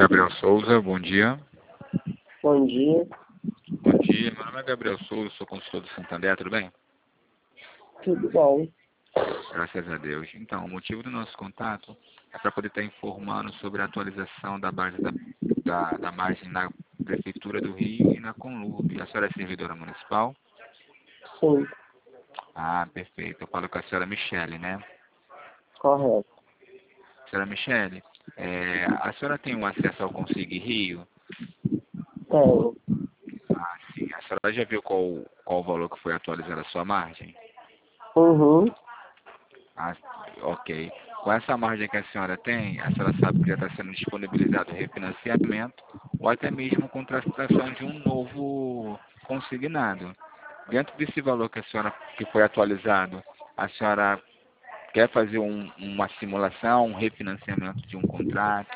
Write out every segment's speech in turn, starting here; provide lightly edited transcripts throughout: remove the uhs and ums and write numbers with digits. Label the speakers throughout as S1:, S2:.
S1: Gabriel Souza, bom dia.
S2: Bom dia.
S1: Bom dia, meu nome é Gabriel Souza, sou consultor do Santander, tudo bem?
S2: Tudo bom?
S1: Graças a Deus. Então, o motivo do nosso contato é para poder estar informando sobre a atualização da base da margem na Prefeitura do Rio e na Conlurb. A senhora é servidora municipal?
S2: Sim,
S1: Ah, perfeito. Eu falo com a senhora Michele, né?
S2: correto.
S1: Senhora Michele, a senhora tem um acesso ao Consigo Rio?
S2: Tenho.
S1: Ah, sim. A senhora já viu qual o valor que foi atualizado a sua margem?
S2: Uhum.
S1: Ah, ok. Com essa margem que a senhora tem, a senhora sabe que já está sendo disponibilizado refinanciamento ou até mesmo contratação de um novo consignado. Dentro desse valor que a senhora que foi atualizado, a senhora quer fazer uma simulação, um refinanciamento de um contrato?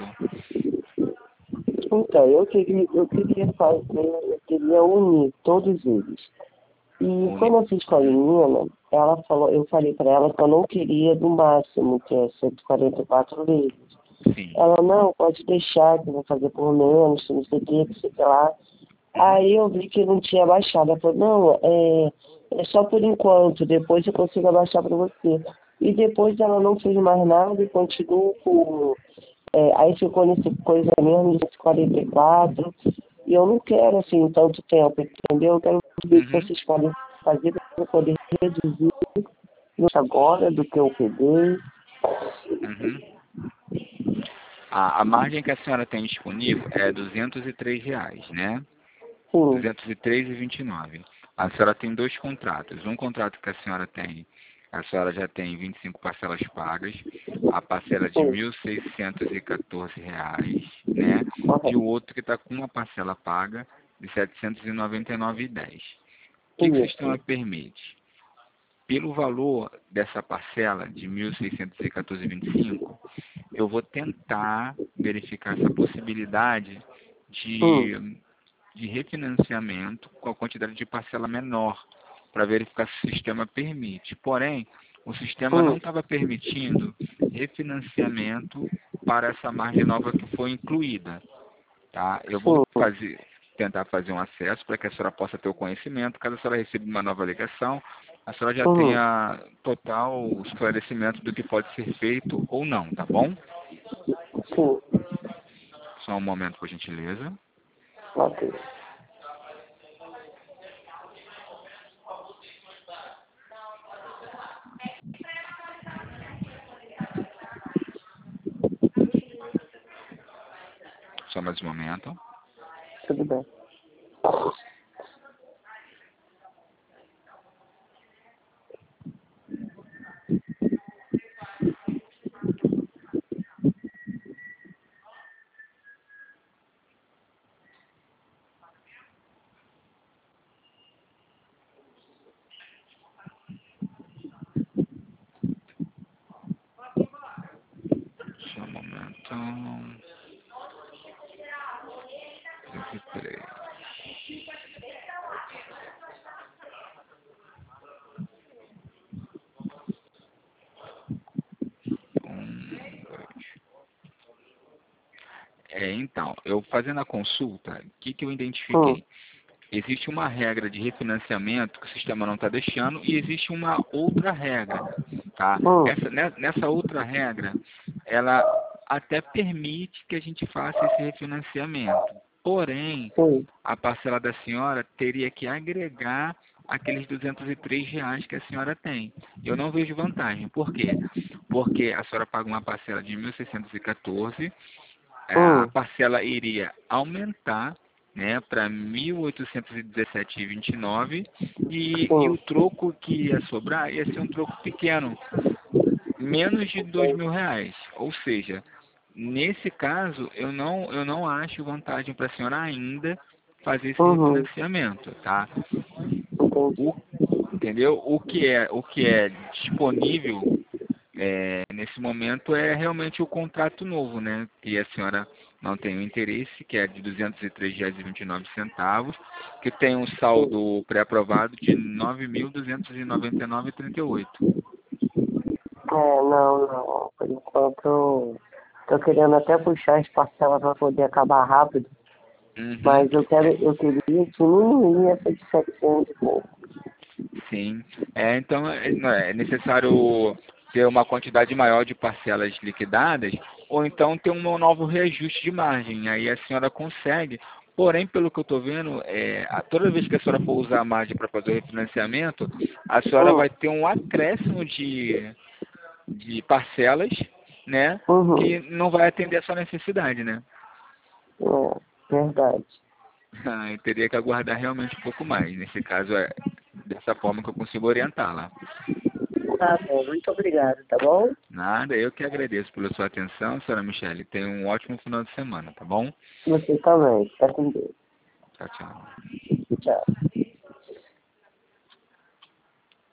S2: Então, eu queria fazer, eu queria unir todos eles. E
S1: Uni-
S2: quando eu fiz com a menina, ela falou, eu falei para ela que eu não queria do máximo, que é 144 vezes.
S1: Sim.
S2: Ela, não, pode deixar, que eu vou fazer por menos, não sei o que sei lá. Aí eu vi que não tinha baixado. Ela falou, não, é só por enquanto, depois eu consigo abaixar para você. E depois ela não fez mais nada e continuou com. Aí ficou nessa coisa mesmo de 44. E eu não quero assim tanto tempo, entendeu? Eu quero ver o que
S1: Uhum.
S2: vocês podem fazer para eu poder reduzir isso agora do que eu peguei.
S1: Uhum. A margem que a senhora tem disponível é R$ 203, né?
S2: Sim,
S1: 203,29. A senhora tem dois contratos. Um contrato que a senhora já tem 25 parcelas pagas, a parcela de R$
S2: sim,
S1: 1.614, né? E o
S2: correto.
S1: outro que está com uma parcela paga de R$ 799,10. O que o sistema
S2: Isso.
S1: permite? Pelo valor dessa parcela de 1.614,25, eu vou tentar verificar essa possibilidade
S2: Hum,
S1: de refinanciamento com a quantidade de parcela menor, para verificar se o sistema permite. Porém, o sistema não
S2: hum,
S1: estava permitindo refinanciamento para essa margem nova que foi incluída. Tá? Eu vou
S2: sim.
S1: tentar fazer um acesso para que a senhora possa ter o conhecimento. Caso a senhora receba uma nova ligação, a senhora já
S2: Uhum.
S1: tenha total esclarecimento do que pode ser feito ou não, tá bom?
S2: Sim.
S1: Só um momento, por gentileza.
S2: Ok.
S1: Só mais um momento.
S2: Tudo bem.
S1: Só um momento. 23. Dois. Então, eu fazendo a consulta, o que eu
S2: Hum,
S1: identifiquei? Existe uma regra de refinanciamento que o sistema não está deixando e existe uma outra regra, tá?
S2: hum,
S1: Nessa outra regra, ela até permite que a gente faça esse refinanciamento. Porém,
S2: sim.
S1: a parcela da senhora teria que agregar aqueles R$ 203 que a senhora tem. Eu não vejo vantagem. Por quê? Porque a senhora paga uma parcela de 1.614, a
S2: Hum,
S1: parcela iria aumentar, né, para 1.817,29 e
S2: sim.
S1: o troco que ia sobrar ia ser um troco pequeno, menos de R$ 2.000. Ou seja, nesse caso, eu não acho vantagem para a senhora ainda fazer esse
S2: Uhum,
S1: refinanciamento, tá?
S2: entendi.
S1: O, entendeu? O que é disponível nesse momento é realmente o contrato novo, né? Que a senhora não tem o interesse, que é de R$ 203,29, que tem um
S2: Sim.
S1: saldo pré-aprovado de R$ 9.299,38.
S2: Não, não. Por enquanto, Tô querendo até puxar as parcelas para poder acabar rápido,
S1: Uhum.
S2: mas eu queria diminuir essa de 700 e pouco.
S1: Sim. Então é necessário ter uma quantidade maior de parcelas liquidadas, ou então ter um novo reajuste de margem. Aí a senhora consegue. Porém, pelo que eu estou vendo, toda vez que a senhora for usar a margem para fazer o refinanciamento, a senhora vai ter um acréscimo de parcelas, né?
S2: Uhum.
S1: Que não vai atender a sua necessidade, né?
S2: Verdade.
S1: Aí teria que aguardar realmente um pouco mais. Nesse caso, é dessa forma que eu consigo orientá-la.
S2: Tá bom, muito obrigada, tá bom?
S1: Nada, eu que agradeço pela sua atenção, senhora Michele. Tenha um ótimo final de semana, tá bom?
S2: Você também, fica com Deus.
S1: Tchau, tchau.
S2: Tchau.